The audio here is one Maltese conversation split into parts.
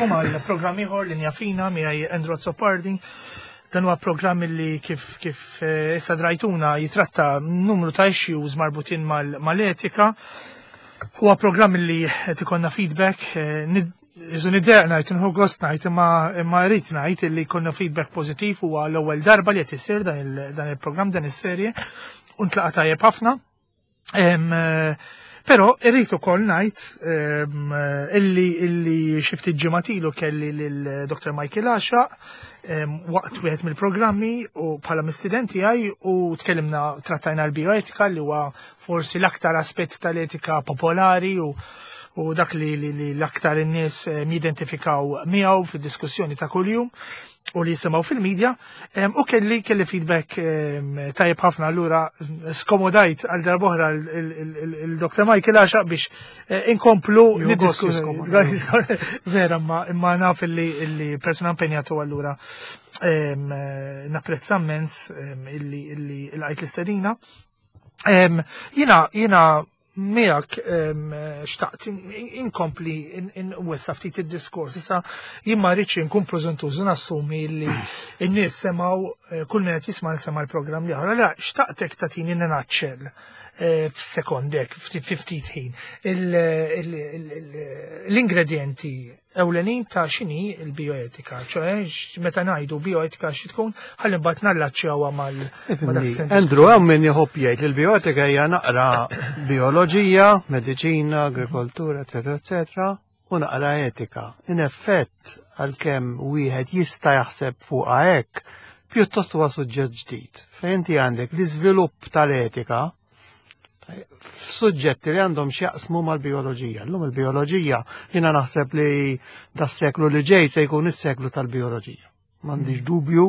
nifutakom għal programm ieħor li njafina miegħi Andrew Zoppardi. Dan huwa programm li kif issa drajtuna jitratta numru ta' issues marbutin mal-etika. Huwa programm li qed ikollna feedback, iżu niddeq ngħid inħu gost ngħid imma rrid ngħid li jkollna feedback pożittiv huwa l-ewwel darba li qed isir dan il-programm dan is-serje u ntlaqa' tajjeb ħafna. Però irrid ukoll ngħid illi xi ftit ġimgħat kelli lil Dr. Michael Għaxaq waqt wieħed mill-programmi u bħala mistudenti tiegħi u tkellimna trattajna l-bioetika li huwa forsi l-aktar aspett tal-etika popolari u dak li l-aktar in-nies jidentifikaw miegħu fid-diskussjoni ta' kuljum u li jisimgħu fil-medja u kelli feedback tajjeb ħafna allura skomodajt għal darb'oħra il-Dr. Michael Għaxaq biex inkomplu vera imma naf illi persuna impenjatu allura napprezza immens illi lqajt l-istedina. Jiena miegħek xtaqt inkompli wessa ftit id-diskors. Issa jien ma rridx inkun preżentuż nassumi li n-nies semgħu kull min qed jisma' sema' l-programm li oħra. Allura xtaqtek tagħtini ninaċċell f'sekondek ftit ħin l-ingredjenti ewlenin ta' x'inhi l-bioetika, ċoe meta ngħidu bioetika xi tkun ħalli mbagħad nallaċċjawha mal Andrew hemm min jħobb jgħid li l-bioetika hija naqra bioloġija, mediċina, agrikoltura, eċetera, u naqra etika. In effett għalkemm wieħed jista' jaħseb fuqha hekk, pjuttost huwa suġġett ġdid. Fejn inti għandek l-iżvilupp tal-etika f'suġġetti li għandhom x'jaqsmu mal-bioloġija. Llum il-bioloġija jiena naħseb li das-seklu li ġej se jkun is-seklu tal-bioloġija. M'għandix dubju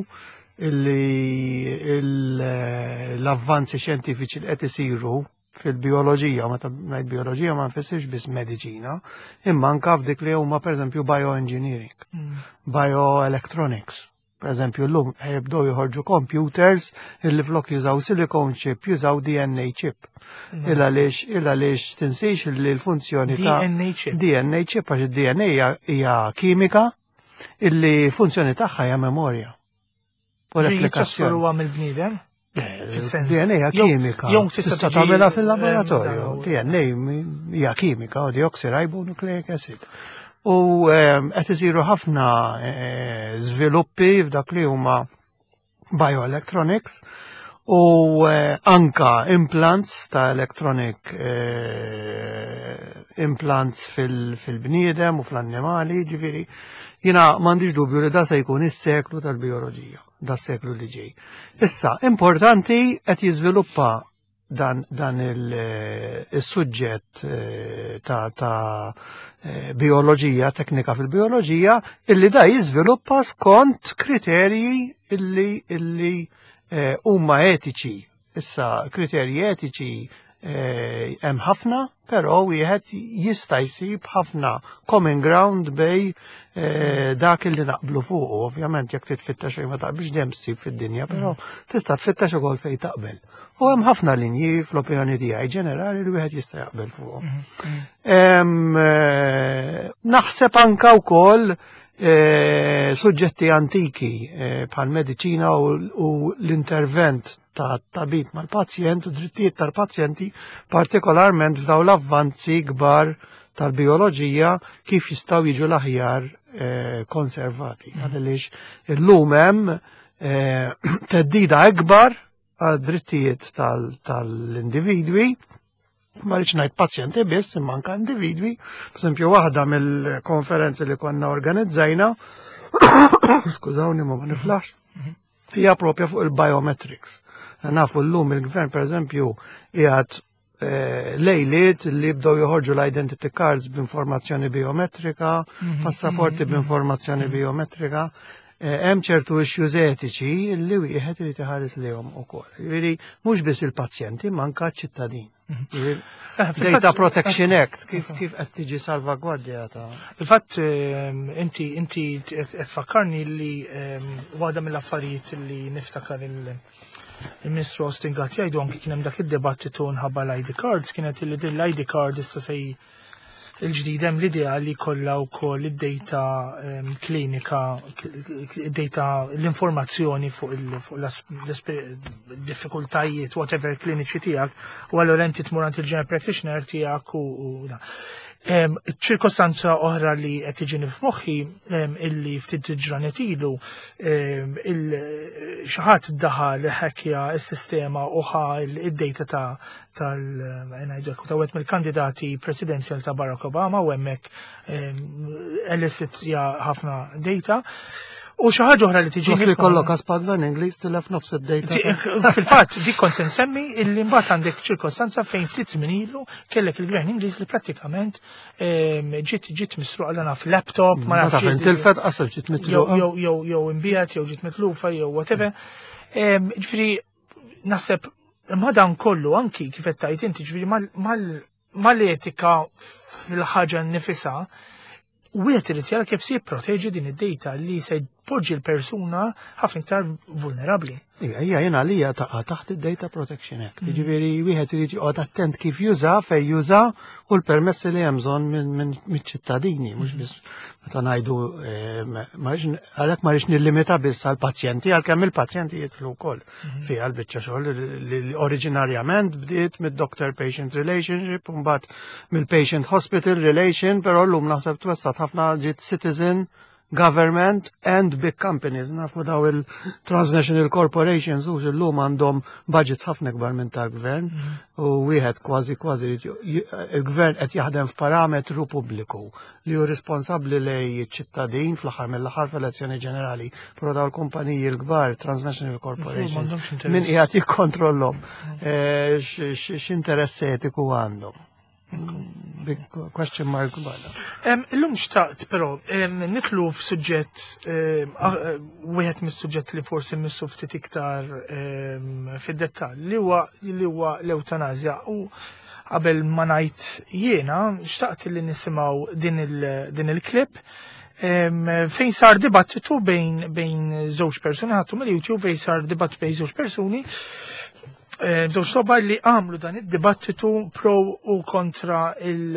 li l-avvanzi xjentifiċi li qed isiru fil-bioloġija, meta ngħid bioloġija ma nfissirx biss mediċina, imma anke f'dik li huma pereżempju bioengineering, bioelectronics. Per eżempju, llum jibdew joħorġu computers illi flok jużaw silicon chip, jużaw DNA chip. Illa għaliex tinsiex li l-funzjoni ta' DNA chip għax id-DNA hija kimika illi funzjoni tagħha hija memorja. U l-applikazzjoni huwa mill-bniedem? DNA hija kimika. Tista' tagħmilha fil-laboratorju. DNA hija kimika, deoxyribonucleic acid. U qed isiru ħafna żviluppi f'dak li huma bioelectronics u anka implants ta' electronic implants fil-bniedem u fl-annimali, ġifieri jiena m'għandix dubju li da se jkun is-seklu tal-bioloġija, da s-seklu li ġej. Issa, importanti qed jiżviluppa dan il-suġġett ta' bioloġija, teknika fil-bioloġija, illi da jiżviluppa skont kriterji illi huma etiċi. Issa kriterji etiċi hemm ħafna, però wieħed jista' jsib ħafna common ground bej dak illi naqblu fuq. Ovvjament jekk titfittex fejn ma taqbilx dejjem ssib fid-dinja, però tista' tfittex ukoll fejn taqbel. U hemm ħafna linji fl-opinjoni tiegħi ġenerali li wieħed jista' jaqbel fuqhom. Naħseb anke wkoll suġġetti antiki bħal mediċina u l-intervent ta' tabib mal-pazjent u drittijiet tal-pazjenti, partikolarment f'dawn l-avvanzi kbar tal-bioloġija kif jistgħu jiġu l-aħjar konservati. Għaliex illum hemm theddida ikbar għad-drittijiet tal-individwi, ma rridx ngħid pazjenti biss, imma anke individwi. Pereżempju waħda mill-konferenzi li konna organizzajna, skużawni ma niflax, hija proprja fuq il-biometrics. Nafu llum il-gvern pereżempju qiegħed lejliet li jibdew joħorġu l-identity cards b'informazzjoni biometrika, passaporti b'informazzjoni biometrika. Hemm ċertu issues etiċi li wieħed irid iħares lihom ukoll. Jiġifieri mhux biss il-pazjenti, ma anke ċ-ċittadin. Data Protection Act kif qed tiġi salvagwardjata. Il-fatt inti qed tfakkarni li waħda mill-affarijiet li niftakar il-Ministru Austin Gatt jgħidu anke kien hemm dak id-dibattitu nħabba l-ID cards kienet li din l-ID card issa se il-ġdida hemm l-idea li kollha wkoll id-data klinika, id-data l-informazzjoni fuq il-diffikultajiet whatever kliniċi tiegħek u allura inti tmur għand il-general practitioner tiegħek u ċirkostanza oħra li qed tiġini f'moħħi illi ftit ġranet ilu xi ħadd daħal ħekkja s-sistema u ħa id-data ta' wieħed mill-kandidati presidenzjal ta' Barack Obama u hemmhekk elicit ħafna data. U xi ħaġa oħra li tiġi li kollok aspadva Ingliż tilef nofs id-data. Fil-fatt dik kont se nsemmi illi mbagħad għandek ċirkostanza fejn ftit żmien ilu kellek il-Gvern Ingliż li prattikament ġiet misruqa naf laptop ma nafx. Tilfet qasab ġiet mitluqa. Jew imbijat jew ġiet mitlufa jew whatever. Ġifieri naħseb madan kollu anki kif qed tgħid inti ġifieri mal-etika fil-ħaġa nnifisha wieħed irid jara kif se jipproteġi din id-data li se jpoġġi l-persuna ħafna iktar vulnerabbli. Hija jiena għalija taqa' taħt id-Data Protection Act. Jiġifieri wieħed irid joqgħod attent kif juża fejn juża u l-permessi li hemm bżonn mill-ċittadini, mhux biss meta ngħidu għalhekk ma rridx nillimita biss għall-pazjenti għalkemm il-pazjenti jidħlu wkoll fiha l-biċċa xogħol li oriġinarjament bdiet mid-doctor-patient relationship u mbagħad mill-patient hospital relation, però llum naħseb twessat ħafna ġiet citizen government and big companies. Nafu daw il-transnational corporations u l-lum għandhom budgets ħafna kbar minn tal-gvern u wieħed kważi il-gvern qed jaħdem f'parametru pubbliku li hu responsabbli lej ċittadin fl-aħħar mill-aħħar f'elezzjoni ġenerali. Però daw l-kumpaniji l-kbar transnational corporations min qiegħed jikkontrollhom x'interess etiku għandhom. Big question mark bħala. Illum xtaqt però nitlu f'suġġett wieħed mis-suġġett li forsi missu ftit iktar fid-dettall li huwa l-eutanazja u qabel ma ngħid jiena xtaqt li nisimgħu din il-klip fejn sar dibattitu bejn żewġ persuni ħadtu mill-YouTube fejn sar dibatt bejn żewġ persuni żewġ soba li għamlu dan id-dibattitu pro u kontra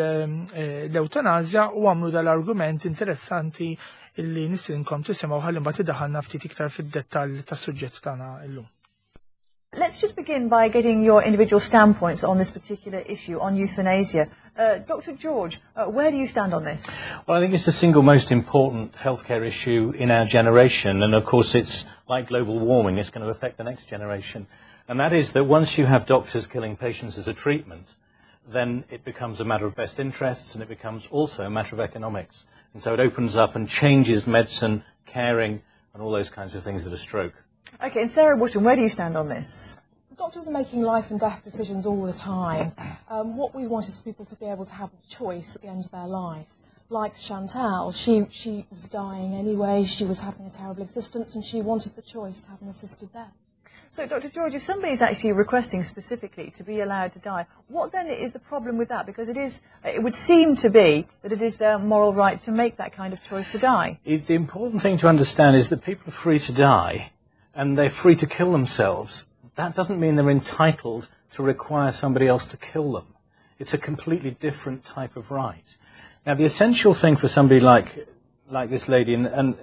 l-eutanazja u għamlu dal-argument interessanti illi nistidinkom tisimgħu ħalli mbagħad iddaħħalna ftit iktar fid-dettall tas-suġġett tagħna llum. Let's just begin by getting your individual standpoints on this particular issue on euthanasia. Dr. George, where do you stand on this? Well, I think it's the single most important healthcare issue in our generation, and of course it's like global warming, it's going to affect the next generation. And that is that once you have doctors killing patients as a treatment, then it becomes a matter of best interests and it becomes also a matter of economics. And so it opens up and changes medicine, caring, and all those kinds of things at a stroke. Okay, and Sarah Wootton, where do you stand on this? Doctors are making life and death decisions all the time. What we want is for people to be able to have a choice at the end of their life. Like Chantal, she was dying anyway, she was having a terrible existence, and she wanted the choice to have an assisted death. So, Dr. George, if somebody is actually requesting specifically to be allowed to die, what then is the problem with that? Because it would seem to be that it is their moral right to make that kind of choice to die. The important thing to understand is that people are free to die, and they're free to kill themselves. That doesn't mean they're entitled to require somebody else to kill them. It's a completely different type of right. Now, the essential thing for somebody like this lady, and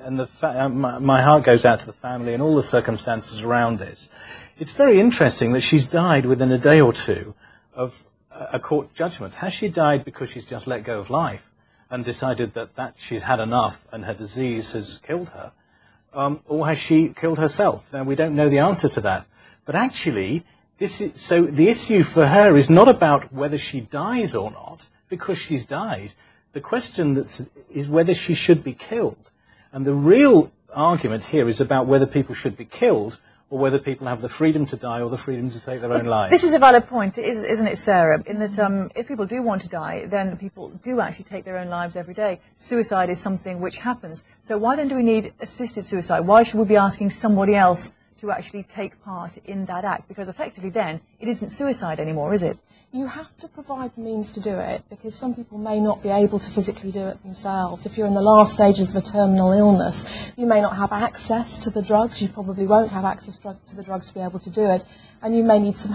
my heart goes out to the family and all the circumstances around this. It's very interesting that she's died within a day or two of a court judgment. Has she died because she's just let go of life and decided that she's had enough and her disease has killed her? Or has she killed herself? Now, we don't know the answer to that. But actually, so the issue for her is not about whether she dies or not, because she's died. The question is whether she should be killed. And the real argument here is about whether people should be killed or whether people have the freedom to die or the freedom to take their own lives. This is a valid point, isn't it, Sarah, in that if people do want to die, then people do actually take their own lives every day. Suicide is something which happens. So why then do we need assisted suicide? Why should we be asking somebody else to actually take part in that act? Because effectively then, it isn't suicide anymore, is it? You have to provide the means to do it, because some people may not be able to physically do it themselves. If you're in the last stages of a terminal illness, you may not have access to the drugs. You probably won't have access to the drugs to be able to do it, and you may need some help.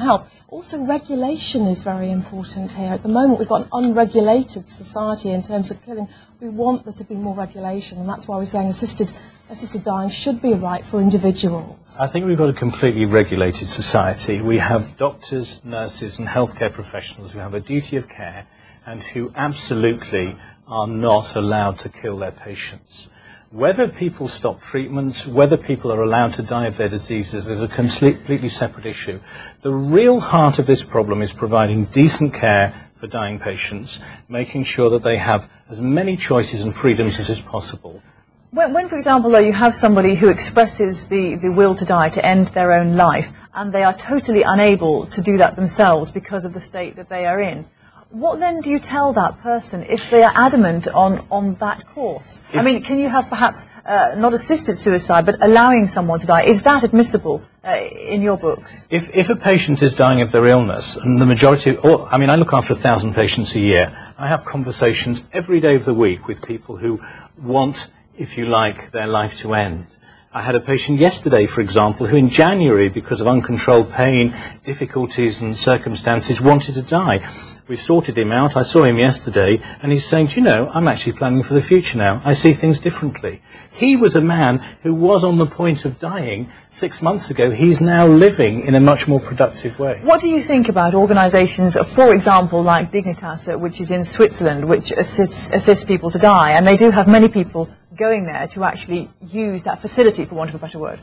Also, regulation is very important here. At the moment, we've got an unregulated society in terms of killing. We want there to be more regulation, and that's why we're saying assisted dying should be a right for individuals. I think we've got a completely regulated society. We have doctors, nurses and healthcare professionals who have a duty of care and who absolutely are not allowed to kill their patients. Whether people stop treatments, whether people are allowed to die of their diseases is a completely separate issue. The real heart of this problem is providing decent care for dying patients, making sure that they have as many choices and freedoms as is possible. When, for example, though, you have somebody who expresses the will to die, to end their own life, and they are totally unable to do that themselves because of the state that they are in, what then do you tell that person if they are adamant on that course? I mean, can you have perhaps not assisted suicide, but allowing someone to die? Is that admissible in your books? If a patient is dying of their illness, and the majority, I look after 1,000 patients a year, I have conversations every day of the week with people who want, if you like, their life to end. I had a patient yesterday, for example, who in January, because of uncontrolled pain, difficulties and circumstances, wanted to die. We've sorted him out. I saw him yesterday, and he's saying, you know, I'm actually planning for the future now. I see things differently. He was a man who was on the point of dying 6 months ago. He's now living in a much more productive way. What do you think about organisations, for example, like Dignitas, which is in Switzerland, which assists people to die, and they do have many people going there to actually use that facility, for want of a better word?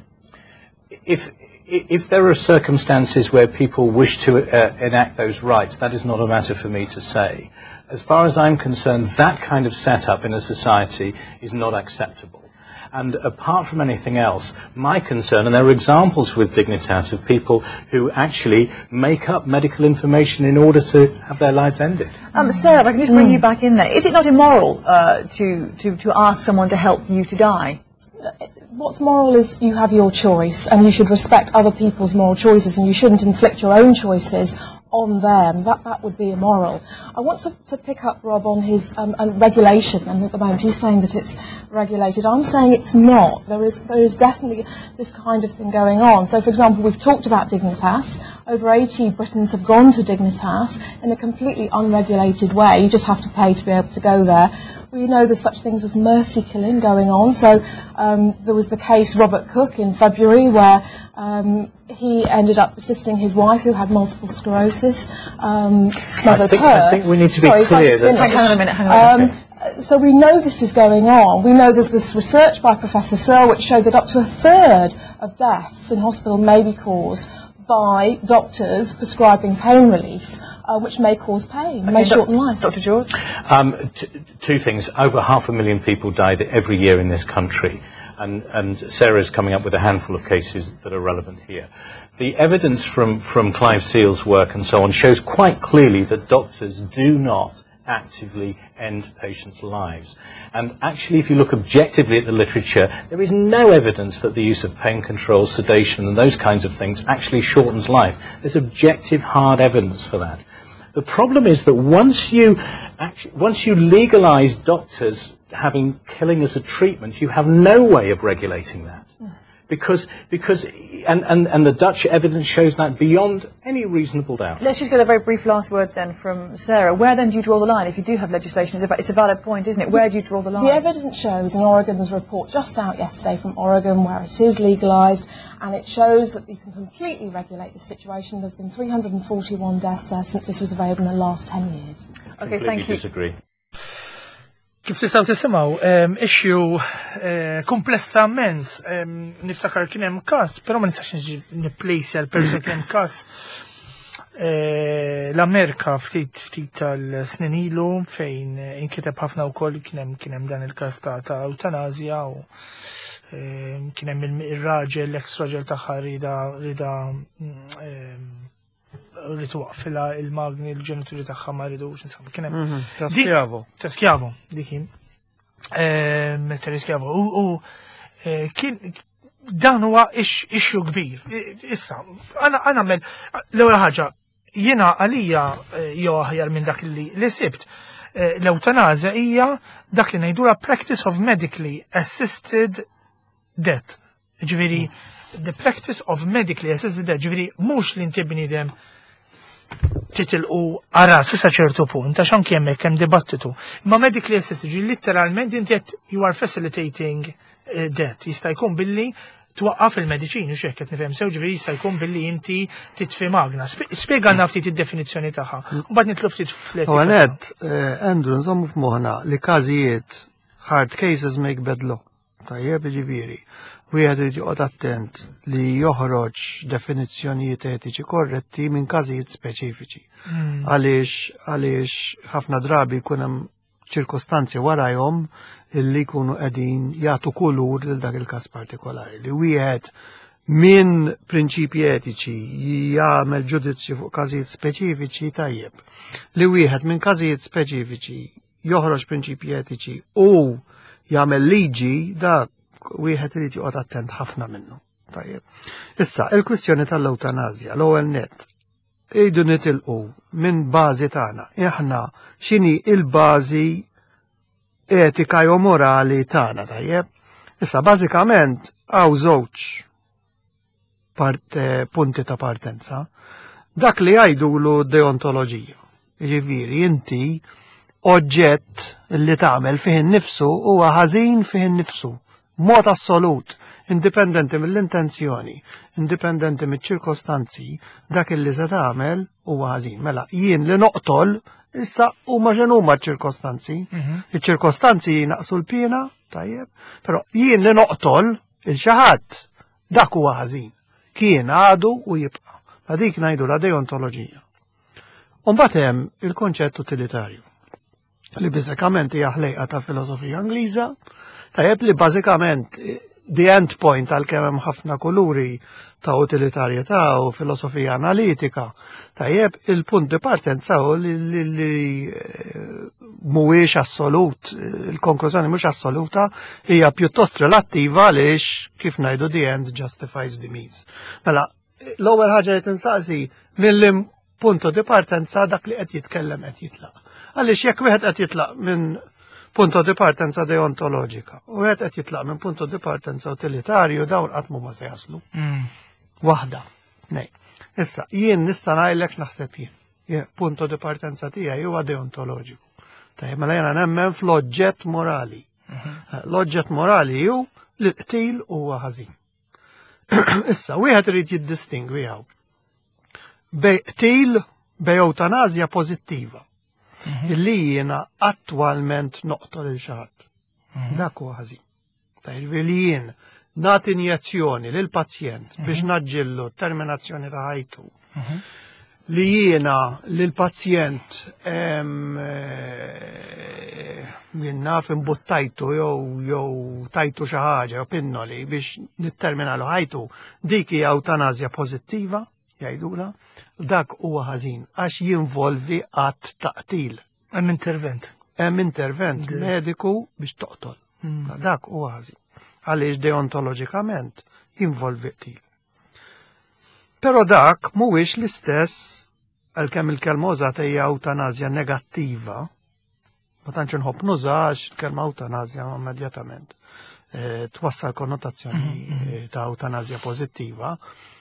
If there are circumstances where people wish to enact those rights, that is not a matter for me to say. As far as I'm concerned, that kind of setup in a society is not acceptable. And apart from anything else, my concern, and there are examples with Dignitas of people who actually make up medical information in order to have their lives ended. Sarah, if I can just bring you back in there. Is it not immoral to ask someone to help you to die? What's moral is you have your choice, and you should respect other people's moral choices, and you shouldn't inflict your own choices on them. That would be immoral. I want to pick up Rob on his regulation, and at the moment he's saying that it's regulated. I'm saying it's not. There is definitely this kind of thing going on. So, for example, we've talked about Dignitas. Over 80 Britons have gone to Dignitas in a completely unregulated way. You just have to pay to be able to go there. We know there's such things as mercy killing going on. So there was the case Robert Cook in February where he ended up assisting his wife who had multiple sclerosis, smothered her. I think we need to be clear that... Hang on a minute. So we know this is going on. We know there's this research by Professor Searle which showed that up to a third of deaths in hospital may be caused by doctors prescribing pain relief, which may cause pain, may shorten life. Dr. George? Two things. Over 500,000 people died every year in this country, and Sarah's coming up with a handful of cases that are relevant here. The evidence from Clive Seal's work and so on shows quite clearly that doctors do not actively end patients' lives. And actually, if you look objectively at the literature, there is no evidence that the use of pain control, sedation and those kinds of things actually shortens life. There's objective, hard evidence for that. The problem is that once you legalise doctors having killing as a treatment, you have no way of regulating that. Because the Dutch evidence shows that beyond any reasonable doubt. Let's just get a very brief last word then from Sarah. Where then do you draw the line? If you do have legislation, it's a valid point, isn't it? Where do you draw the line? The evidence shows in Oregon's report just out yesterday from Oregon where it is legalised, and it shows that you can completely regulate the situation. There have been 341 deaths there since this was available in the last 10 years. Okay, thank you. Disagree. Kif tistaw tisimgħu, issue komplessa immens. Niftakar kien hemm każ, però ma nistax nipplejsja l-persuna kien hemm każ l-Amerika ftit tal-snin ilu fejn inkiteb ħafna wkoll kien hemm dan il-każ ta' eutanasja u kien hemm ir-raġel l-ex-raġel tagħha rida rritu waqfila il-magni l-ġenituri tagħha ma rridux insomma kien hemm Taskjavo dikin Taskjavo u kien dan huwa issue kbir. Issa għana nagħmel l-ewwel ħaġa jiena għalija jew aħjar minn dak li sibt l-eutanasja hija dak li ngħidula practice of medically assisted death. Ġifieri the practice of medically assisted death, ġifieri mhux li inti bniedem titilqu għarasu sa ċertu punt, għax anke hemmhekk hemm dibattitu. Imma medically assisted, literalment inti qed you are facilitating death. Jista' jkun billi twaqqaf il-mediċini x'hekk qed nifhem sew ġifieri jista' jkun billi inti titfi magna. Spjegana ftit id-definizzjoni tagħha. Mbagħad nitlu ftit fl-etika. Għanet, Andrew, nżommu f'moħħna li każijiet hard cases make bad law. Tajjeb ġifieri. Wieħed irid joqgħod attent li joħroġ definizzjonijiet etiċi korretti minn każijiet speċifiċi. Għaliex ħafna drabi jkun hemm ċirkostanzi warajhom illi jkunu qegħdin jagħtu kulur lil dak il-każ partikolari. Li wieħed minn prinċipji etiċi jagħmel ġudizzju fuq każijiet speċifiċi tajjeb. Li wieħed minn każijiet speċifiċi joħroġ prinċipji etiċi u jagħmel liġi dak wieħed irid joqgħod attent ħafna minnu. Tajjeb. Issa, il-kwistjoni tal-eutanazja, l-ewwel nett, ejdu nitilqu minn bażi tagħna. Aħna x'inhi il-bażi etika jew morali tagħna, tajjeb. Issa bażikament hawn żewġ punti ta' partenza. Dak li jgħidulu deontoloġija. Jiġifieri inti oġġett li tagħmel fih innifsu huwa ħażin fih innifsu. Mod assolut, indipendenti mill-intenzjoni, indipendenti mill-ċirkostanzi, dak li se tagħmel huwa ħażin. Mela, jien li noqtol, issa huma x'inhuma ċ-ċirkostanzi. Iċ-ċirkostanzi jinaqsu l-pjena, tajjeb, però jien li noqtol il-xi ħadd dak huwa ħażin. Kien għadu u jibqa'. Ma dik ngħidu la deontoloġija. U mbagħad hemm il-konċett utilitarju, li biżikament hija ħlejqa ta' filosofija Ingliża. Tajjeb li bażikament the end point għal-kemm hemm ħafna kuluri ta' utilitarjetà u filosofija analitika, tajjeb il-punt di partenza u li mhuwiex assolut, il-konklużjoni mhux assoluta, hija pjuttost relattiva għaliex kif ngħidu the end justifies the means. Mela, l-ewwel ħaġa li tinsaqsi mill-punto di partenza dak li qed jitkellem qed jitlaq. Għaliex jekk wieħed qed jitlaq minn punto di partenza deontoloġika. U għed qed jitlaq minn punto di partenza utilitarju dawn qatt ma se jaslu. Waħda. Nej. Issa, jien nista' ngħidlek naħseb jien. Punto di partenza tiegħi huwa deontoloġiku. Tajjeb mela jiena nemmen fl-oġġett morali. L-oġġett morali hu li l-qtil huwa ħażin. Issa, wieħed irid jiddistingwi hawn bej qtil bej eutanazja pożittiva. Illi jiena attwalment noqtol il-xaħat. Dak huwa ħażin. Tajjeb li jien nagħti injezzjoni lil pazjent biex naġġillu terminazzjoni ta' ħajtu. Li jiena lil pazjent jien naf imbuttajtu jew tajtu xi ħaġa jew pinnoli biex nitterminalu ħajtu, dik hija eutanazja pożittiva, jgħidula. Dak huwa ħażin għax jinvolvi qatt ta' qtil. Hemm intervent. Hemm intervent mediku biex toqtol. Dak huwa ħażin. Għaliex deontoloġikament jinvolvi qtil. Però dak mhuwiex l-istess għalkemm il-kelma użata hija eutanazja negattiva. Ma tantx inħobb nużax il-kelma eutanazja immedjatament twassal konnotazzjoni ta' eutanazja pożittiva.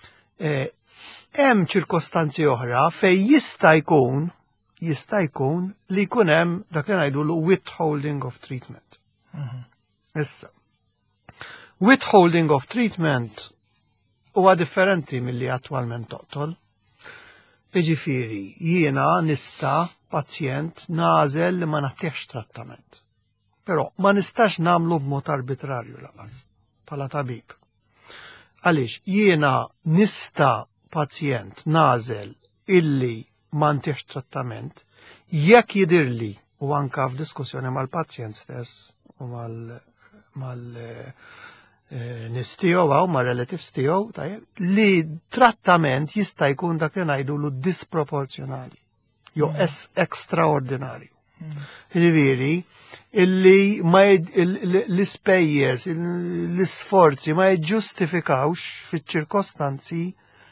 Hemm ċirkostanzi oħra fejn jista' jkun li jkun hemm dak li ngħidulu withholding of treatment. Issa. Withholding of treatment huwa differenti milli attwalment toqtol. Jiġifieri jiena nista' pazjent nagħżel li ma nagħtihx trattament. Però ma nistax nagħmlu b'mod arbitrarju laqas bħala tabib. Għaliex jiena nista' pazjent nażel illi m'għandix trattament jekk jidirli u anka f'diskussjoni mal-pazjent stess u mal-nies tiegħu u mal-relatives tiegħu li trattament jista' jkun dak li ngħidulu disproporzjonali jew ekstraordinarju. Jiġifieri illi l-ispejjeż, l-isforzi ma jiġġustifikawx fiċ-ċirkostanzi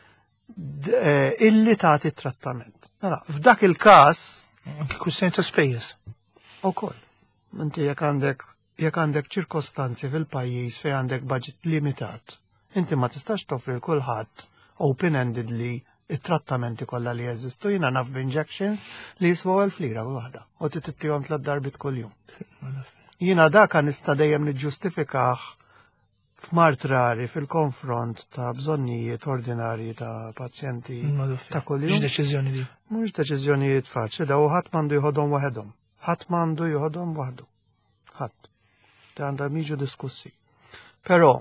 illi tagħti trattament. Mela, f'dak il-każ anke kwistjoni ta' spejjeż. Ukoll. Inti jekk għandek ċirkostanzi fil-pajjiż fejn għandek budget limitat, inti ma tistax toffri l kulħadd open-endedly it-trattamenti kollha li jeżistu, jiena naf b'injections li jiswaw 1000 lira waħda u tittihom 3 darbit kuljum. Jiena dak nista' dejjem niġġustifikah f'mart rari fil-konfront ta' bżonnijiet ordinarji ta' pazjenti ta' kuljum. Mhux deċiżjoni di. Mhux deċiżjonijiet faċli, daw ħadd m'għandu jħodhom waħedhom. Ħadd m'għandu jħodhom waħdu. Ħadd. Ta' għandha miġu diskussi. Però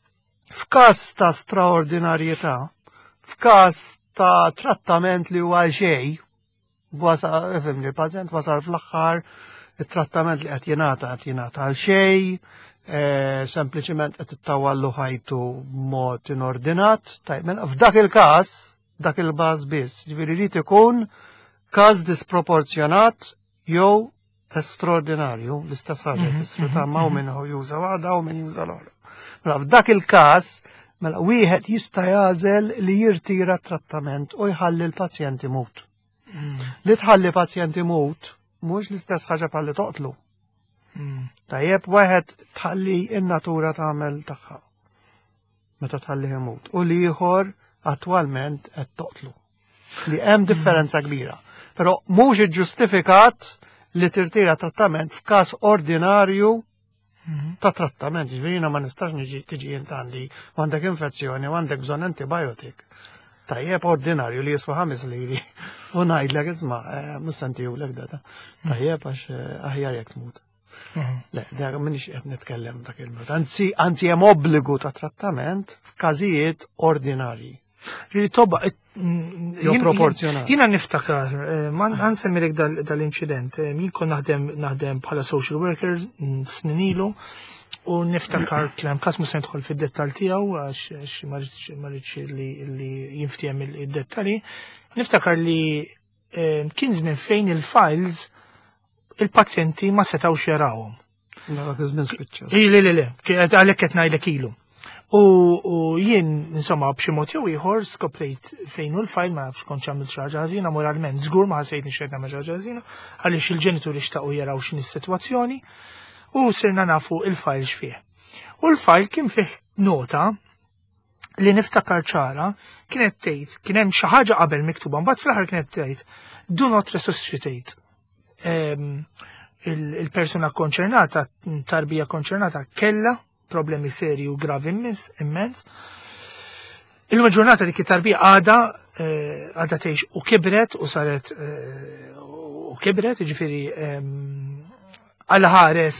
f'każ ta' straordinarjetà, f'każ ta' trattament li huwa xej, ifhem li l-pazjent wasal fl-aħħar it-trattament li qed jingħata għal xej, sempliċement qed ittawallu ħajtu b'mod inordinat. F'dak il-każ, dak il-baż biss, ġifieri jrid ikun każ disproporzjonat jew estraordinarju, l-istess ħaġa tisfruta ma' min juża waħda u min juża l-oħra. Mela f'dak il-każ, mela wieħed jista' jażel li jirtira t-trattament u jħalli l-pazjent imut. Li tħalli pazjent imut mhux l-istess ħaġa bħalli toqtlu. Tajjeb wieħed tħalli in-natura tagħmel tagħha. Meta tħalli imut. U li ieħor attwalment qed toqtlu. Li hemm differenza kbira. Però mhux iġġustifikat li tirtira trattament f'każ ordinarju ta' trattament, ġvirina ma nistax tiġi jintandi għandek infezzjoni u għandek bżon antibiotik. Tajjeb ordinarju li jiswa 5 liri u ngħidlek isma' mustantiju l data. Tajjeb għax aħjar jekk tmut. Le, dak minix qed nitkellem dak il-mod. Anzi hemm obbligu ta' trattament f'każijiet ordinarji. Tobba, proporzjonali. Jina niftakar, man semmirek dal-incident, min kon naħdem bħala social worker snin ilu u niftakar kien kas musa nidħol fid-dettal tiegħu għax ma rridx li jinftiem id-dettali. Niftakar li kien żmien fejn il-files il-pazjenti ma setgħux jarawhom. Dak iż-żmien spiċċa. Le, għalhekk qed ngħidlek ilu. U jien, insomma, b'xi mod jew ieħor skoprejt fejn hu l-fajl ma nafx kontx għamilt xi ħaġa ħażina moralment, żgur ma ħasejtni xejn nagħmel xi ħaġa ħażina, għaliex il-ġenituri xtaqgħu jaraw x'inhi s-sitwazzjoni u sirna nafu il-fajl x'fih. U l-fajl kien fih nota li niftakar ċara kienet tgħid kien hemm xi ħaġa qabel miktuba, mbagħad fl-aħħar kienet tgħid do not resuscitate. Il-persuna konċernata, tarbija konċernata kella problemi seri u gravi immens. Il-ġurnata dik it-tarbija għada tgħix u kibret u saret u kibret, ġifieri għal ħares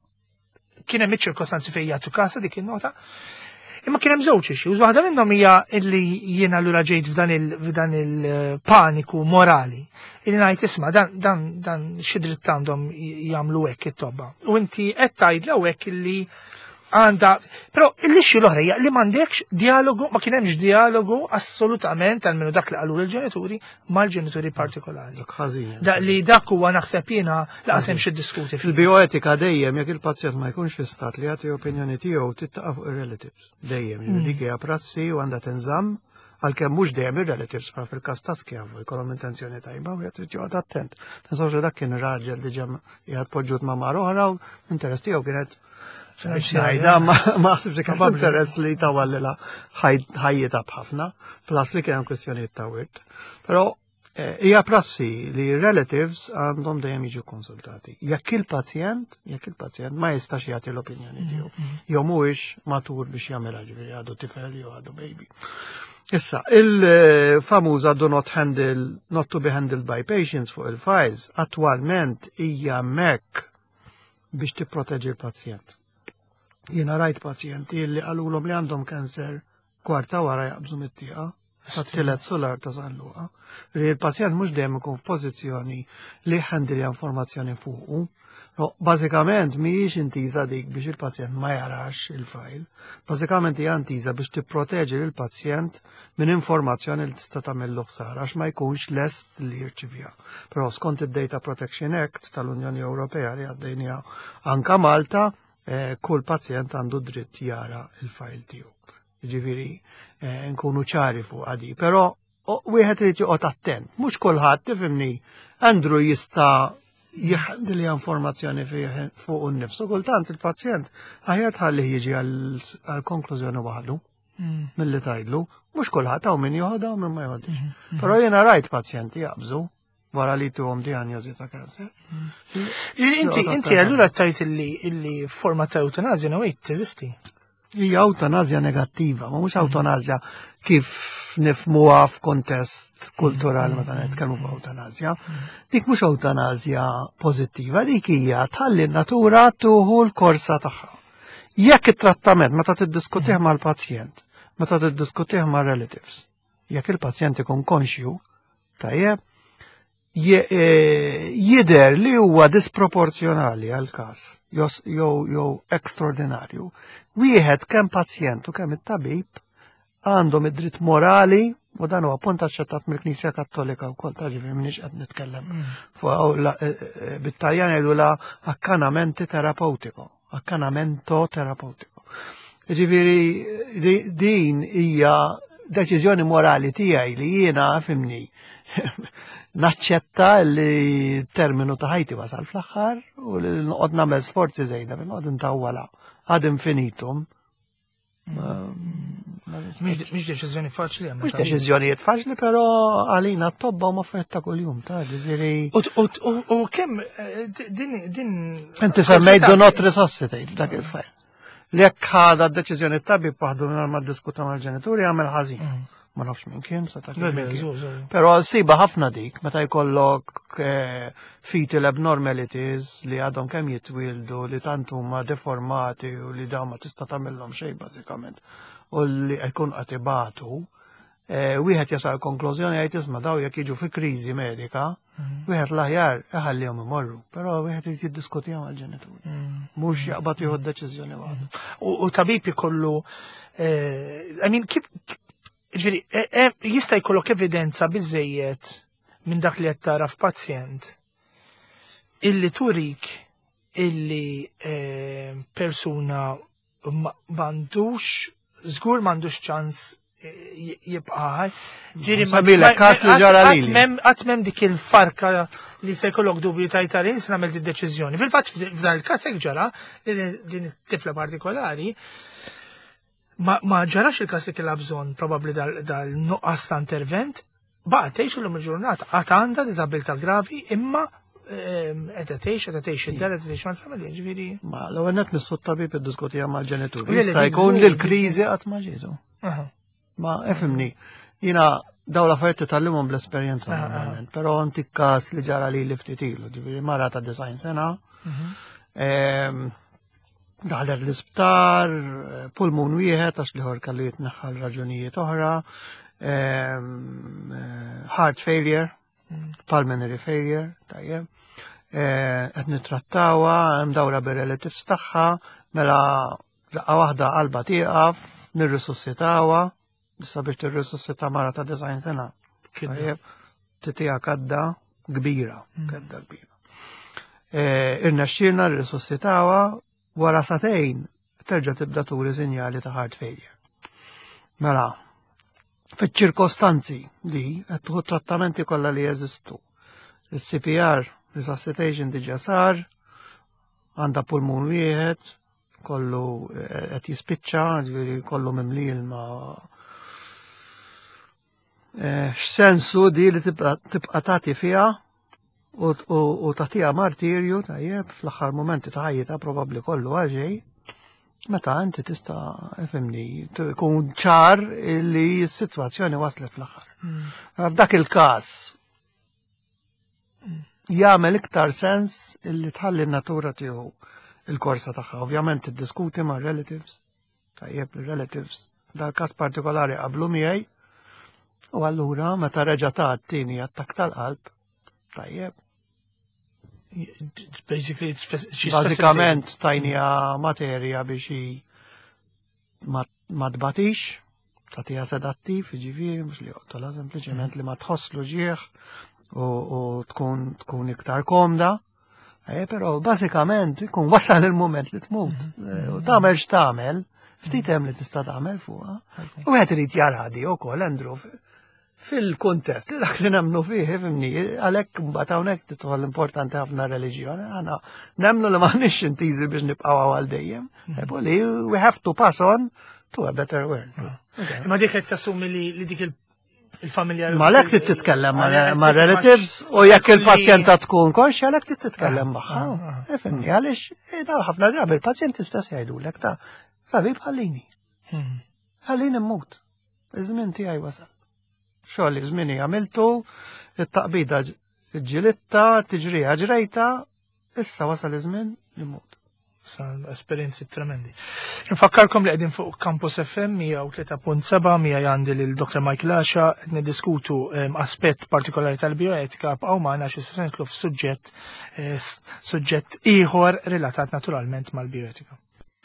kien hemm iċ-ċirkostanzi fejn jagħtu kasa dik in-nota. Imma kien hemm żewġ issues, waħda minnhom hija illi jiena allura ġejt f'dan il-paniku morali. Illi ngħid isma' dan xi dritt għandhom jagħmlu hekk it-tobba. U inti qed tgħidla hekk illi għanda, però l-ixxu l-oħra li m'għandekx dialogu, ma kien hemmx dialogu assolutament għalmenu dak li qalu l-ġenituri mal-ġenituri partikolari. Li dak huwa naħseb jiena laqas hemm xi diskuti. Fil-bioetika dejjem jekk il-pazjent ma jkunx fi stat li jagħti opinjoni tiegħu tittaqa' fuq ir-relatives. Dejjem dik hija prassi u għandha tinżamm għalkemm mhux dejjem ir-relatives bħal fil-każ ta' skjavu jkollhom intenzjoni tajba u qed joqgħod attent. Tinsawx li dak kien raġel diġà qiegħed poġġut ma' mar oħra u l-interess tiegħu kienet Najda, ma sibx kif interess li tawallila ħajjita bħafna, plus li kien kwestjonijiet ta' wirt. Però hija prassi li relatives għandhom dejjem jiġu konsultati. Jekk il-pazjent ma jistax jagħti l-opinjoni tiegħu. Jew mhuwiex matur biex jagħmilha ġifieri għadu tifel jew għadu baby. Issa, il-famuża do not to be handled by patients fuq il-files attwalment hija mek biex tipproteġi l-pazjent. Jiena rajt pazjenti li għalulhom li għandhom kanser kwarta wara jaqbżu mit-tieqa tat-tielet solar ta' żalluqa. Il-pazjent mhux dejjem ikun f'pożizzjoni li jħandilja informazzjoni fuqu. Bażikament mhijiex intiża dik biex il-pazjent ma jarax il-fajl. Bażikament hija intiża biex tipproteġi lill-pazjent minn informazzjoni li tista' tagħmillu ħsara għax ma jkunx lest li jirċivija. Però skont id-Data Protection Act tal-Unjoni Ewropea li għaddejniha anke Malta, kull pazjent għandu dritt jara il-fajl tiegħu. Ġifieri nkunu ċari fuq għadi, però wieħed irid joqgħod attent. Mhux kulħadd tifhimni Andrew jista' jieħdil informazzjoni fuq innifsu. Kultant il-pazjent aħjar tħalli jiġi għal konklużjoni waħdu milli tgħidlu Mhux kulħadd hawn min joħodha u min ma joħodix. Però jiena rajt pazjenti jaqbżu wara li tuhom diagnosi ta' kanser. Inti allura tajt illi forma ta' eutanazja no teżisti. Hija eutanazja negattiva, ma mhux eutanazja kif nifmuha f'kontest kulturali meta nitkellmu fuq eutanazja. Dik mhux eutanazja pożittiva, dik hija tħalli n-natura tuħu l-korsa tagħha. Jekk it-trattament meta tiddiskutih mal-pazjent, meta tiddiskutih mal-relatives, jekk il-pazjent ikun konxju, tajjeb, jider li huwa disproporzjonali għal każ jew ekstraordinarju. Wieħed kemm pazjent u kemm it-tabib għandhom id-dritt morali u dan huwa punt aċċettat mill-Knisja Kattolika wkoll ta' ġifieri m'iniex qed nitkellem fuq bit-Taljan jgħidula akkanamenti terapeutico, akkanamento terapeutico. Ġifieri din hija deċiżjoni morali tiegħi li jiena fimni naċċetta li terminu ta' ħajti wasal fl-aħħar u li noqgħod nagħmel sforzi żejda biex noqgħod intawwala ad infinitum. Mhix deċiżjoni faċli hemm. Mhux deċiżjonijiet faċli, però għalina t-tobba u maffariet ta' kuljum ta' ġifieri. U kemm din Inti semmejt do not resuscitate dak il-fajl. Li jekk ħada d-deċiżjoni tabib waħdu ma ddiskuta mal-ġenituri għamel ħażin. Ma nafx minn kien, pero siba ħafna dik, meta jkollok fetal abnormalities li għadhom kemm jitwildu li tant huma deformati u li dawn ma tista' tagħmilhom xejn bażikament u li jkun qed ibatu, wieħed jasal konklużjoni jgħid isma' daw jekk jiġu fi kriżi medika, wieħed l-aħjar iħallihom imorru, però wieħed irid jiddiskutihom mal-ġenituri. Mhux jaqbad jieħu d-deċiżjoni waħdu. U tabib ikollu kif ġiri, jista' jkollok evidenza biżejjed minn dak li qed tara f'pazjent illi turik illi persuna m'għandux żgur m'għandux ċans jibqa' ġiri Sabilek każ li ġara lili. Qatt m'hemm dik il-farka li se jkollok dubju tajt għalin se nagħmel id-deċiżjoni. Fil-fatt f'dan il-każ hekk ġara din it-tifla partikolari ma ġarax il-kas li kellha bżonn probabbli dal-nuqqas ta' intervent, baqa' tgħix illum il-ġurnata qatt għandha diżabilità gravi imma qiegħda tgħix id-dar qiegħda tgħix mal-familja, ġifieri. Ma l-ewwel nett mis-tabib iddiskutija mal-ġenituri. Jista' jkun li l-kriżi qatt ma ġietu. Ma efimni, jiena daw l-affarijiet titgħallimhom bl-esperjenza normalment, però antik każ li ġara li ftit ilu, ġifieri mara ta' 90 sena. Daħler l-isptar, pulmun wieħed għax liħor kallu jitneħħal raġunijiet oħra, heart failure, pulmonary failure, tajjeb, qed nittrattawa, hemm dawra bir-relatives tagħha, mela daqqa waħda qalba tieqaf, nirrisuscitawa, issa biex tirrisuscita mara ta' 90 sena. Tajjeb, titija kadda kbira, kadda kbira. Irnexxielna nirrisuscitawa, wara satejn terġa' tibda turi sinjali ta' heart failure. Mela, fiċ-ċirkostanzi li qed tieħu trattamenti kollha li jeżistu. Is-CPR, resuscitation diġà sar, għandha pulmun wieħed, kollu qed jispiċċa, ġifieri kollu mimli ilma. X'sensu di li tibqa' tagħti fiha u taħtija martirju tajjeb fl-aħħar momenti ta' ħajjita probabbli kollu għaġej, meta inti tista' ifhimni tkun ċar li s-sitwazzjoni waslet fl-aħħar. F'dak il-każ jagħmel iktar sens illi tħalli n-natura tiegħu il-korsa tagħha. Ovvjament tiddiskuti mar-relatives, tajjeb il-relatives dal-każ partikolari qablu miegħi u allura meta reġa' tieni attakk tal-qalb tajjeb. Bażikament tajnija materja biex ma tbatix, tagħtiha sedattiv, jiġifieri mhux li joqtolha sempliċement li ma tħosslu ġieħ u tkun iktar komda. Però bażikament ikun wasal il-mument li tmut. U tagħmel x'tagħmel, ftit hemm li tista' tagħmel fuqha. U wieħed irid jara di wkoll Andrew fil-kuntest li dak li nemmnu fih, fimni, għalhekk mbagħad hawnhekk titħol importanti ħafna reliġjoni, għana nemmnu li m'għandniex intiżi biex nibqgħu għal dejjem. We have to pass on to a better world. Ma dik qed tassumi li dik il-familja. Ma lek titkellem ma' relatives u jekk il-pazjenta tkun konxja lek titkellem magħha. Ifhimni għaliex daw ħafna drabi il-pazjenti stess jgħidulek ta' tabib ħallini. Ħallini mmut. Iż-żmien tiegħi wasal. Xogħol li żmieni għamiltu, it-taqbida ġilitta, tiġrija ġrejta, issa wasal iż-żmien li mmut. Esperienzi tremendi. Nfakkarkom li qegħdin fuq Campus FM 103.7 miegħi għandi lil Dr. Michael Asha qed niddiskutu aspett partikolari tal-bioetika b'għaw magħna xi se nitlu f'suġġett ieħor relatat naturalment mal-bioetika.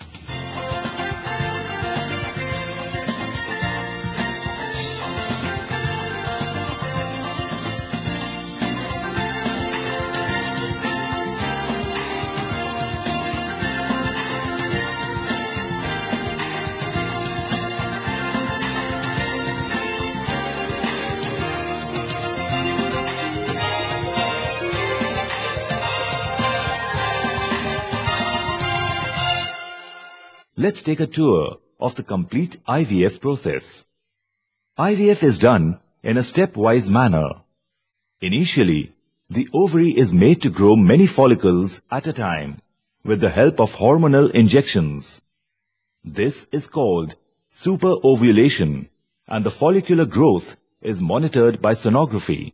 Let's take a tour of the complete IVF process. IVF is done in a stepwise manner. Initially, the ovary is made to grow many follicles at a time with the help of hormonal injections. This is called superovulation, and the follicular growth is monitored by sonography.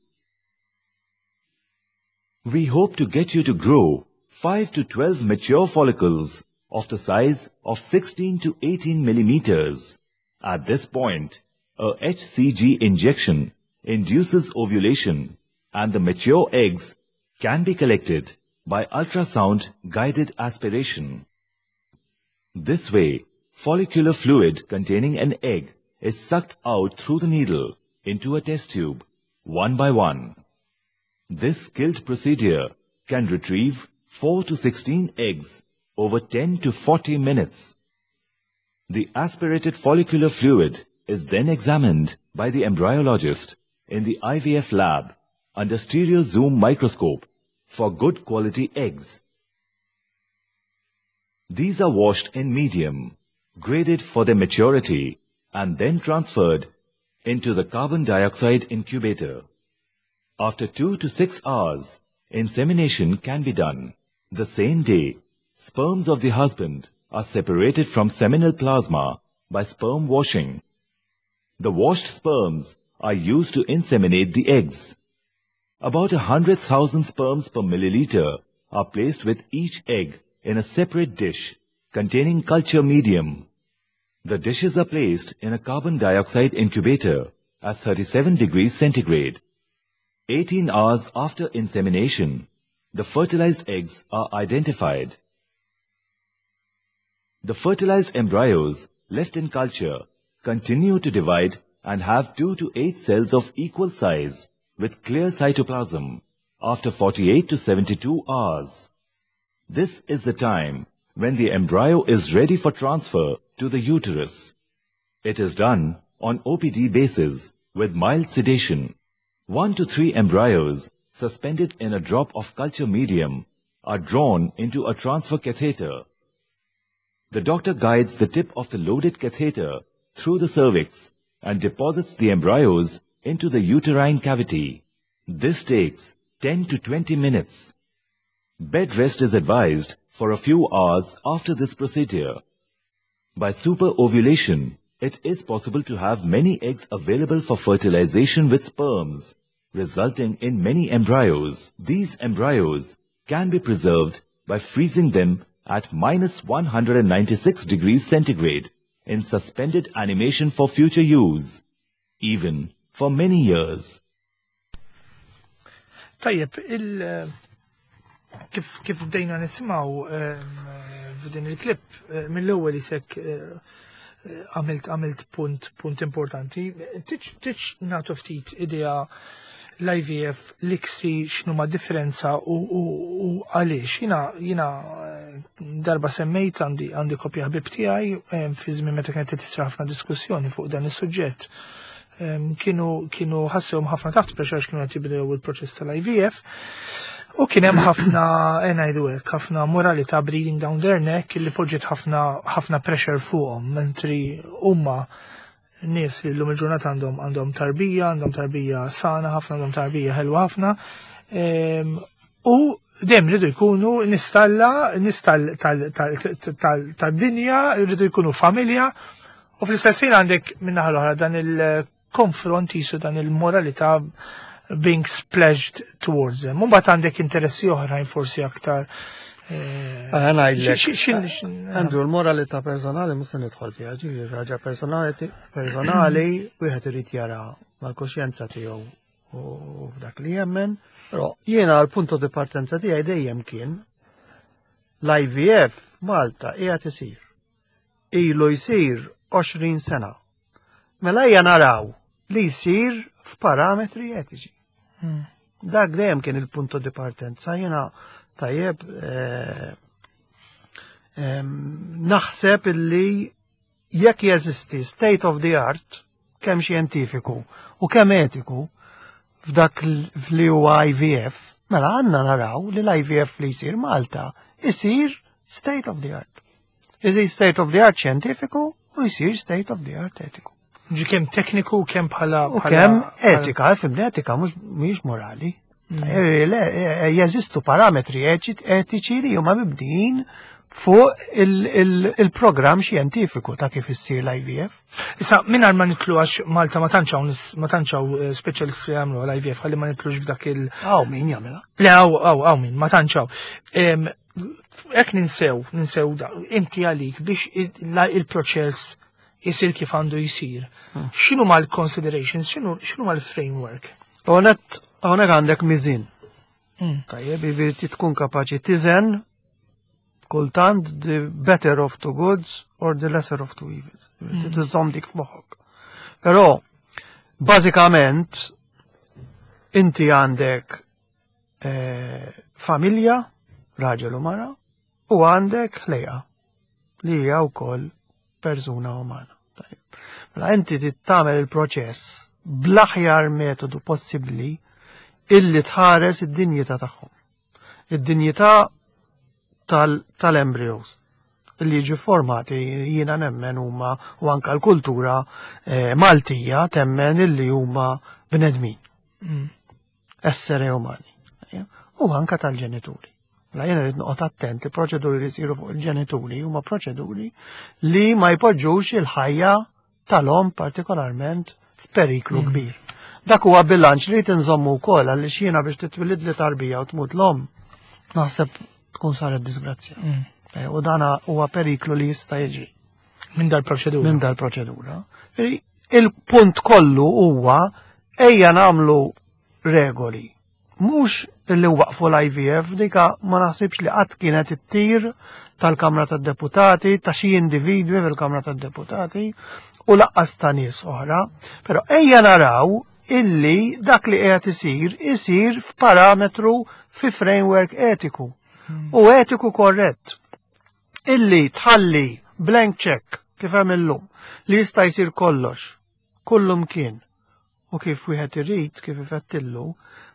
We hope to get you to grow 5 to 12 mature follicles of the size of 16 to 18 millimeters. At this point, a HCG injection induces ovulation and the mature eggs can be collected by ultrasound-guided aspiration. This way, follicular fluid containing an egg is sucked out through the needle into a test tube, one by one. This skilled procedure can retrieve 4 to 16 eggs over 10 to 40 minutes. The aspirated follicular fluid is then examined by the embryologist in the IVF lab under stereo zoom microscope for good quality eggs. These are washed in medium, graded for their maturity, and then transferred into the carbon dioxide incubator. After 2 to 6 hours, insemination can be done. The same day, sperms of the husband are separated from seminal plasma by sperm washing. The washed sperms are used to inseminate the eggs. About 100,000 sperms per milliliter are placed with each egg in a separate dish containing culture medium. The dishes are placed in a carbon dioxide incubator at 37 degrees centigrade. 18 hours after insemination, the fertilized eggs are identified. The fertilized embryos left in culture continue to divide and have 2 to 8 cells of equal size with clear cytoplasm after 48 to 72 hours. This is the time when the embryo is ready for transfer to the uterus. It is done on OPD basis with mild sedation. 1 to 3 embryos suspended in a drop of culture medium are drawn into a transfer catheter. The doctor guides the tip of the loaded catheter through the cervix and deposits the embryos into the uterine cavity. This takes 10 to 20 minutes. Bed rest is advised for a few hours after this procedure. By superovulation, it is possible to have many eggs available for fertilization with sperms, resulting in many embryos. These embryos can be preserved by freezing them at -196 degrees centigrade in suspended animation for future use, even for many years. Tajjeb, kif bdejna nisimgħu f'din il-klipp mill-ewwel isek għamilt punt importanti. Tiġ nagħtu ftit idea l-IVF l-ICSI x'numa differenza u għaliex. Jiena darba semmejt għandi kopja ħbib tiegħi fi żmien meta kienet tisra ħafna diskussjoni fuq dan is-suġġett. Kienu ħassewhom ħafna taħt pressure kienu qed jibdew il-proċess tal-IVF. U kien hemm ħafna ngħidu hekk, ħafna moralità breathing down their neck li poġġet ħafna pressure fuqhom mentri huma nies li llum il-ġurnata għandhom tarbija sana ħafna, għandhom tarbija ħelwa ħafna. U dejjem rridu jkunu tad-dinja, rridu jkunu familja u fl-istess ħin għandek minnaħa l-oħra dan il-konfront jisu dan il-moralità being splashed towards them. Mbagħad għandek interessi oħrajn forsi aktar. Għandu l-moralità personali mhux se nidħol fiha, ġifieri ħaġa personali wieħed irid jara mal-kuxjenza tiegħu u dak li jemmen, però jiena l-punto di partenza tiegħi dejjem kien l-IVF Malta qiegħed isir. Ilu jsir 20 sena. Mela hija naraw li jsir f'parametri etiċi. Dak dejjem kien il-punto di partenza. Jiena tajjeb naħseb illi jekk jeżisti state of the art kemm xjentifiku u kemm etiku f'dak li huwa IVF, mela għandna naraw li l-IVF li jsir Malta isir state of the art. Isir state of the art xjentifiku u jsir state of the art etiku. Ġi kemm tekniku u kemm bħala. U kemm etika, fimni etika mhix morali. Jeżistu parametri etiċi li huma mibdin fuq il-programm xjentifiku ta' kif issir l-IVF. Issa mingħajr ma nitlu għax Malta ma tantxaw speċjalisti li jagħmlu l-IVF ħalli ma nitlux f'dak il. Min jagħmilha? Le hawn min ma tantxaw. Hekk ninsew inti għalik biex il-proċess jisir kif għandu jisir. X'inhu ma l-considerations, x'inhu ma l-framework? Hawnhekk għandek miżin. Tajjeb, irid tkun kapaċi tiżen kultant the better of two goods or the lesser of two evils. Tiżomm dik f'moħħok. Però bażikament inti għandek familja, raġel u mara, u għandek ħlejqa li hija wkoll persuna umana. Mela inti tagħmel il-proċess bl-aħjar metodu possibbli illi tħares id-dinjità tagħhom. Id-dinjità tal-embryos illi jiġu formati jiena nemmen huma u anke l-kultura Maltija temmen illi huma bnedmin. Esseri umani. U anke tal-ġenituri. La jena rrid noqgħod attent li proċeduri li jsiru fuq il-ġenituri huma proċeduri li ma jpoġġux il-ħajja tal-hom partikolarment f'periklu kbir. Dak huwa bilanċ li tinżommu wkoll għaliex jiena biex titwilid li tarbija u tmut l-om naħseb tkun saret disgrazzja. U dana huwa periklu li jista' jiġri. Minn dal-proċedura. Il-punt kollu huwa ejja nagħmlu regoli. Mhux illi waqfu l-IVF dika ma naħsibx li qatt kienet ittir tal-Kamra tad-Deputati, ta' xi individwi fil-Kamra tad-Deputati u laqqas ta' nies oħra, però ejja naraw illi dak li qiegħed isir f'parametru fi framework etiku. U etiku korrett. Illi tħalli blank check kif hemm illum li jista' jsir kollox, kullum kien. U kif wieħed irid, kif ifettillu,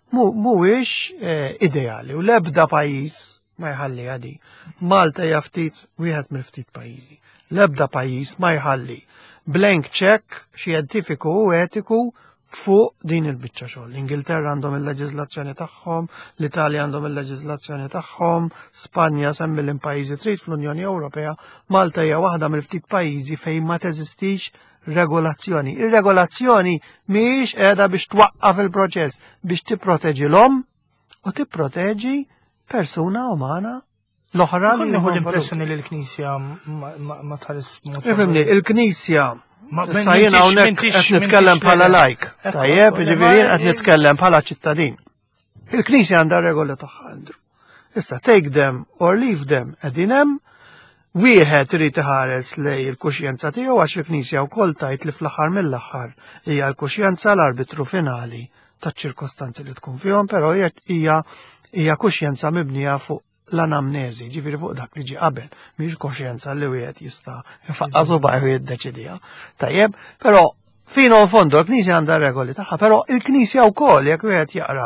mhuwiex ideali u l-ebda pajjiż ma jħalli għadi. Malta hija ftit wieħed mill-ftit pajjiżi. L-ebda pajjiż ma jħalli blank check xjentifiku u etiku fuq din il-biċċa xogħol. L-Ingilterra għandhom il-leġiżlazzjoni tagħhom, l-Italja għandhom il-leġiżlazzjoni tagħhom, Spanja semmi l-pajjiżi trid fl-Unjoni Ewropea, Malta hija waħda mill-ftit pajjiżi fejn ma teżistix regolazzjoni. Ir-regolazzjoni mhijiex qiegħda biex twaqqaf il-proċess, biex tipproteġi l-om u tipproteġi persuna umana l-oħra li nieħu l-impressjoni li l-Knisja ma tħares mod. Ifhimni, il-Knisja sa jiena hawnhekk qed nitkellem bħala lajk. Tajjeb, jiġifieri qed nitkellem bħala ċittadin. Il-Knisja għandha regoli tagħha. Issa take them or leave them qegħdin hemm, wieħed irid iħares lej il-kuxjenza tiegħu għax il-Knisja wkoll tgħid li fl-aħħar mill-aħħar hija l-kuxjenza l-arbitru finali taċ-ċirkostanzi li tkun fihom, però hija kuxjenza mibnija fuq l-anamnezi, ġifieri fuq dak li ġie qabel, mhix kuxjenza li wieħed jista' jfaqqas subgħu jiddeċidija. Tajjeb, però fino fondo l-Knisja għandha regoli tagħha, però il-Knisja wkoll jekk wieħed jaqra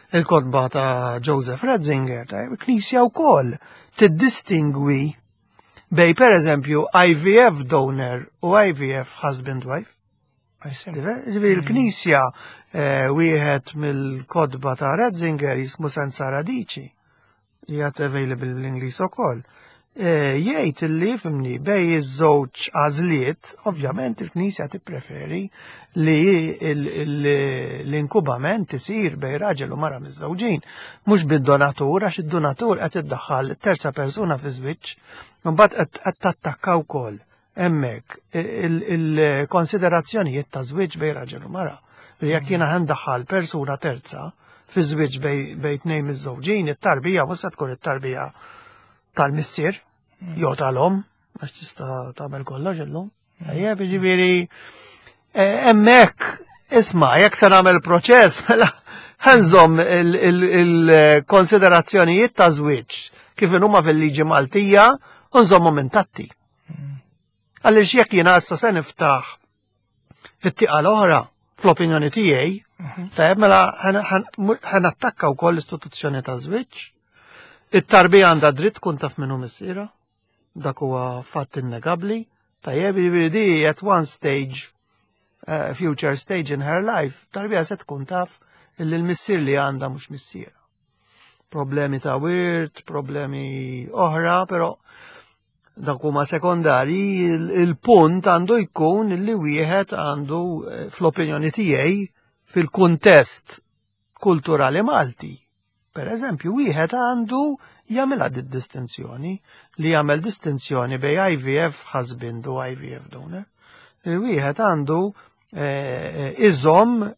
il-kodba ta' Joseph Ratzinger, il-Knisja wkoll tiddistingwi bej pereżempju IVF donor u IVF husband-wife. Il-Knisja wieħed mill-kodba ta' Ratzinger jismu Senza Radici, li għat available bl-Inglis ukoll. Jgħid illi fimni bej iż-żewġ għażliet, ovvjament il-Knisja tippreferi li l-inkubament isir bej raġel u mara miż-żewġin, mhux bid-donatur għax id-donatur qed iddaħħal terza persuna fi żwieġ, mbagħad qed tattakka wkoll hemmhekk il-konsiderazzjonijiet ta' żwieġ bej raġel u mara. Jekk jiena ħandaħħal persuna terza fi żwieġ bej tnejn miż-żewġin, it-tarbija mhux se tkun it-tarbija tal-missier, jew tal-om, għax tista' tagħmel kollox illum. Jiġifieri hemmhekk isma' jekk se nagħmel proċess mela ħanżomm il-konsiderazzjonijiet ta' żwieġ kif huma fil-liġi Maltija u nżommhom intatti. Għaliex jekk jiena issa se niftaħ it-tieqa l-oħra fl-opinjoni tiegħi, mela ħanattakka wkoll l-istituzzjoni ta' żwieġ. It-tarbija għandha dritt tkun taf minnu missiera, dak huwa fatt innegabbli, tajjeb di at one stage, future stage in her life, tarbija se tkun taf illi l-missier li għandha mhux missiera. Problemi ta' wirt, problemi oħra, però dak huma sekondari, il-punt għandu jkun illi wieħed għandu fl-opinjoni tiegħi fil-kuntest kulturali Malti. Per eżempju, wieħed għandu jagħmilha distinzjoni li jagħmel distinzjoni bej IVF husband u IVF donor. Wieħed għandu iżomm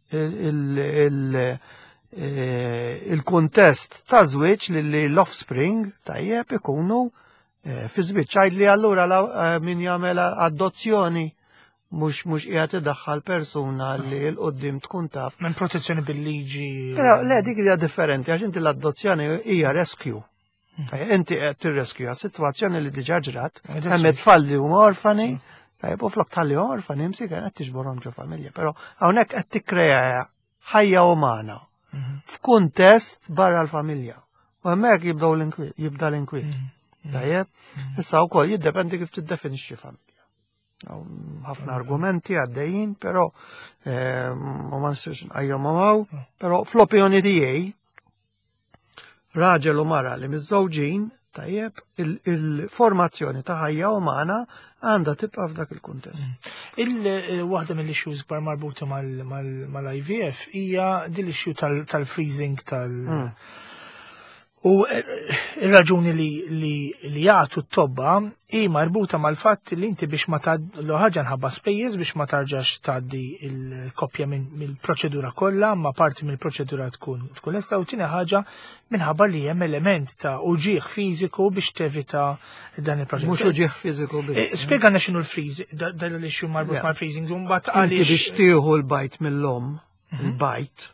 il-kuntest ta' żwieġ li l-offspring tajjeb ikunu fi żwieġ. Għajdli allura min jagħmel adozzjoni mhux qiegħed idaħħal persuna li l-qoddim tkun taf. Minn protezzjoni bil-liġi. Le, dik hija differenti għax inti l-adozzjoni hija rescue. Inti qed tirreskju sitwazzjoni li diġà ġrat, hemm tfal li huma orfani, u flok tħalli orfani msik qed tiġborhom ġo familja, però hawnhekk qed tikkrea ħajja umana f'kuntest barra l-familja. U hemmhekk jibda l-inkwiet. Tajjeb, issa wkoll jiddependi kif tiddefinixxi familja. ħafna argumenti għaddejjin, però ma nistax nqajjem magħhom, però fl-opinjoni tiegħi raġel u mara li miż-żewġin tajjeb il-formazzjoni ta' ħajja umana għandha tibqa' f'dak il-kuntest. Waħda mill-issues kbar marbuta mal-IVF hija din l-issue tal-freezing tal- U il-raġuni li jagħtu t-tobba hi marbuta mal-fatt li inti biex ma tagħmlu ħaġa nħabba spejjeż biex ma tarġax tgħaddi l-koppja mill-proċedura kollha, ma parti mill-proċedura tkun lesta u tieni ħaġa minħabba li hemm element ta' uġigħ fiżiku biex tevita dan il-proċedura. Mhux uġigħ fiżiku biss. Spjegana x'inhu l-freezing, dan l-issue marbut mal-freezing u mbagħad għaliex. Inti biex tieħu l-bajt mill-om, il-bajt,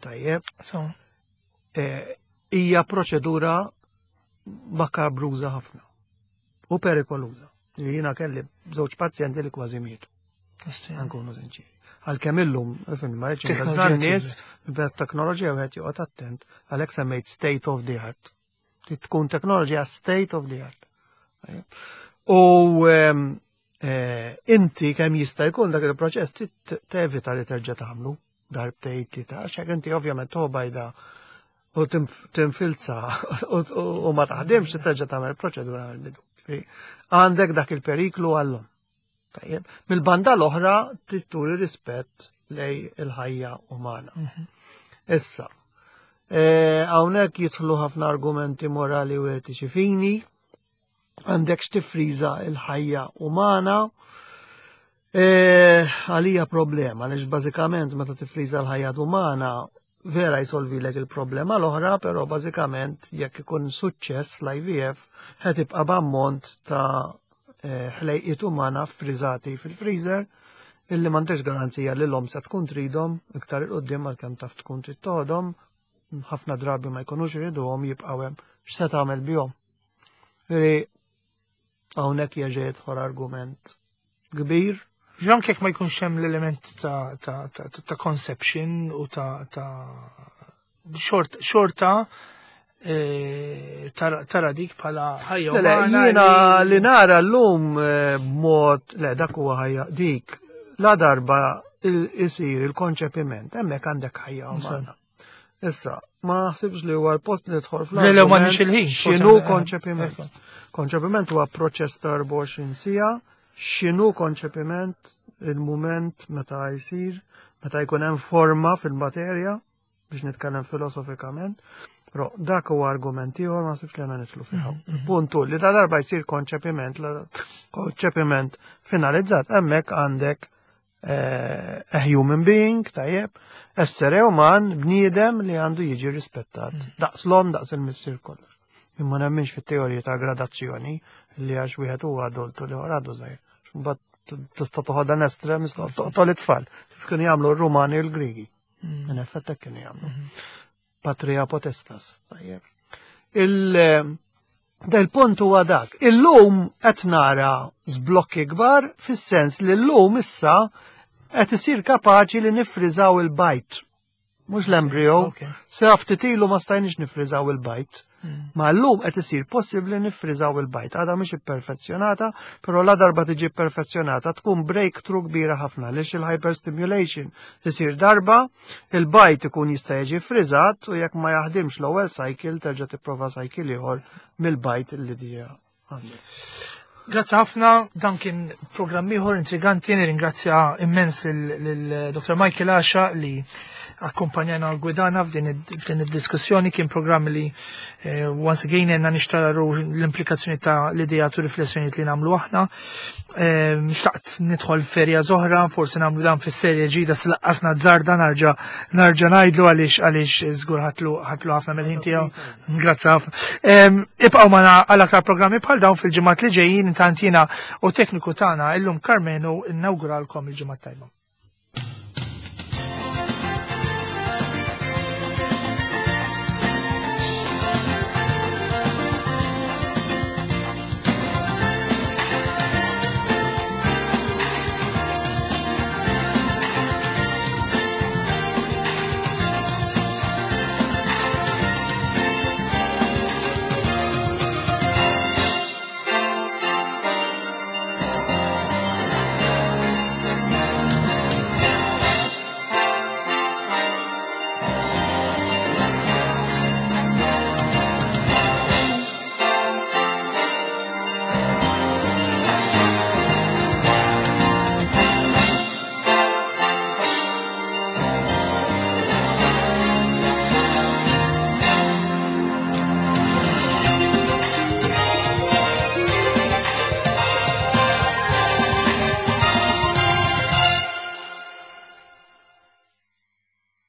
tajjeb. Hija proċedura makabruża ħafna u perikoluża. Jiena kelli żewġ pazjenti li kważi mietu. Nkunu sinċiri. Għalkemm illum ma rridx inbeżżan nies bit-teknoloġija wieħed joqgħod attent għalhekk semmejt state of the art. Tkun teknoloġija state of the art. U inti kemm jista' jkun dak il-proċess tevita li terġa' tagħmlu darbtejn tlieta għax inti ovvjament toħbajda u tinfilza u ma taħdimx terġa' tagħmel proċedura mill-bidu. Għandek dak il-periklu għallhom. Mill-banda l-oħra trid turi rispett lej il-ħajja umana. Issa, hawnhekk jidħlu ħafna argumenti morali u etiċi fini, għandek x'tifriża il-ħajja umana, għalija problema, għaliex bażikament meta tifriża l-ħajja umana vera jsolvilek il-problema l-oħra, però bażikament jekk ikun suċċess l-IVF ħed tibqa' b'ammont ta' ħlejqiet umana friżati fil-freezer illi m'għandekx garanzija li l-om se tkun tridhom iktar il-qudiem għalkemm taf tkun trid toħodhom, ħafna drabi ma jkunux iriduhom jibqgħu hemm x'se tagħmel bihom. Hawnhekk jeġa jidħol argument kbir. Ġan kek ma jkunx hemm l-element ta' conception u ta' xorta tara dik bħala ħajja umana Jiena li nara llum b'mod dak huwa ħajja dik la darba isir il-konċepiment, hemmhekk għandek ħajja umana. Issa, ma naħsibx li huwa l-post li tħol fl-ħin. X'inhu konċepiment? Konċepiment huwa proċess ta' 24 sija, x'inhu konċepiment il-mument meta jsir, meta jkun hemm forma fil-materja biex nitkellem filosofikament. Però dak huwa argument ieħor ma sibx li għandna nitlu fiha. Puntu li ta' darba jsir konċepiment finalizzat, hemmhekk għandek a human being, tajjeb, essere uman, bniedem li għandu jiġi rispettat. Daqs l-om, daqs il-missier kollox. Imma nemminx fit-teorija ta' gradazzjoni li għax wieħed huwa adultu li huwa għadu żgħir. Mbagħad tista' toħodha estrem toqtol it-tfal. Kif kienu jagħmlu r-Rumani u l-Griegi. In effett hekk kienu jagħmlu. Patria potestas. Tajjeb. Del punt huwa dak. Illum qed nara żblokki kbar fis-sens li llum issa qed isir kapaċi li nifriżaw il-bajt. Mhux l-embryo, se ftit ilu ma stajniex nifriżaw il-bajt. Ma llum qed isir possibbli nifriżaw il-bajt. Għadha mhix ipperfezzjonata, però la darba tiġi perfezzjonata tkun breakthrough kbira ħafna għaliex il-hyperstimulation isir darba, il-bajt ikun jista' jiġi friżat u jekk ma jaħdimx l-ewwel cycle terġa' tipprova cycle ieħor mill-bajt illi dija għandek. Grazzi ħafna, dan kien programm ieħor intriganti, nirringrazzja immens lil-Dr. Michael Asha li akkompanjana gwidana f'din id-diskussjoni. Kien programm li once again jenna nixtaru l-implikazzjoni ta' l-idejat u riflessjonijiet li namlu aħna. Xtaqt nidħol ferja zoħra, forsi namlu dan fis-serja ġida s-laqqasna d-zarda narġa najdlu għalix żgur ħatlu ħafna mill-ħin tiegħu. Grazzi ħafna. Ibqgħu magħna għal aktar programmi bħal dawn fil-ġimgħat li ġejjin, intant jiena u tekniku tagħna illum Karmenu innawguralkom il-ġimgħat tajba.